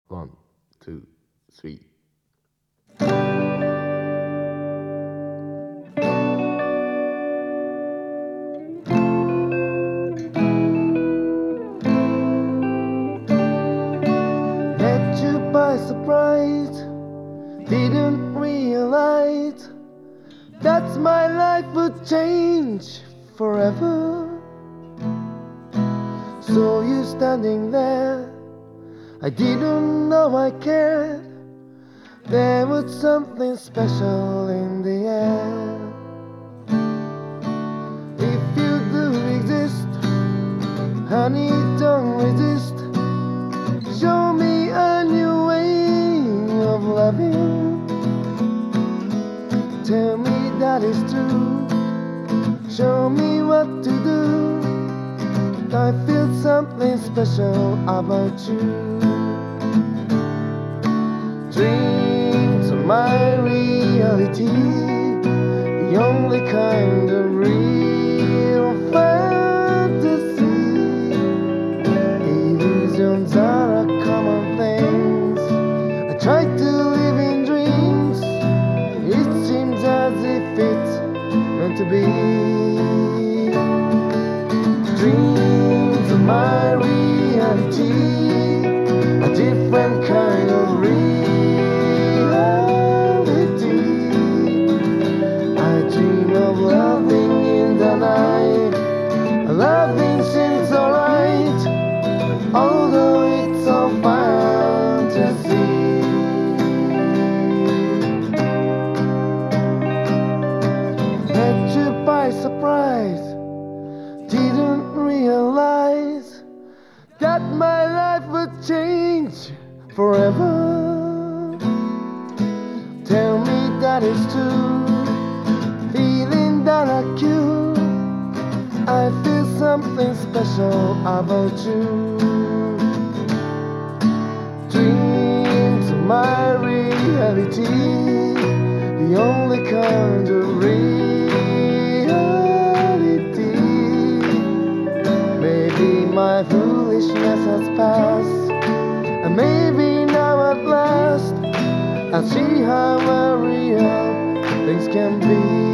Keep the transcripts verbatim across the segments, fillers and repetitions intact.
One, two, three. Met you by surprise, didn't realize that my life would change forever. Saw you standing there, I didn't know I cared. There was something special in the air. If you do exist, honey, don't resist. Show me a new way of loving. Tell me that it's true. Show me what to do. I feel something special about you. Dreams are my reality, the only kind of real fantasy. Illusions are a common things. I try to live in dreams. It seems as if it's meant to be. Dreams are my reality, a different kind of reality. I dream of loving in the night. Loving seems alright, although it's a fantasy. Met you by surprise, didn't realize that my life would change forever. Tell me that it's true, feeling that I cure. I feel something special about you. Dreams are my reality, the only kind of reality. Maybe my foolishness has passed, and maybe now at last I see how real things can be.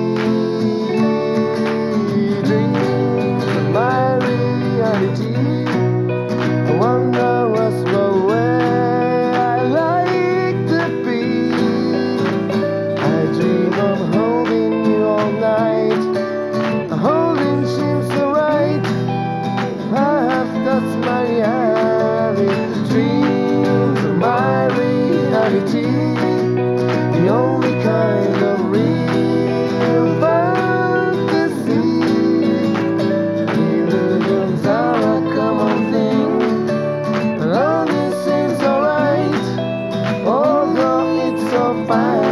Dreams are my reality. I wonder what's the way I like to be. I dream of holding you all night. Holding seems so right. Perhaps that's my reality. Dreams are my reality, the only kind of real fantasy. Illusions are a common thing, and all this seems alright, although it's so fine.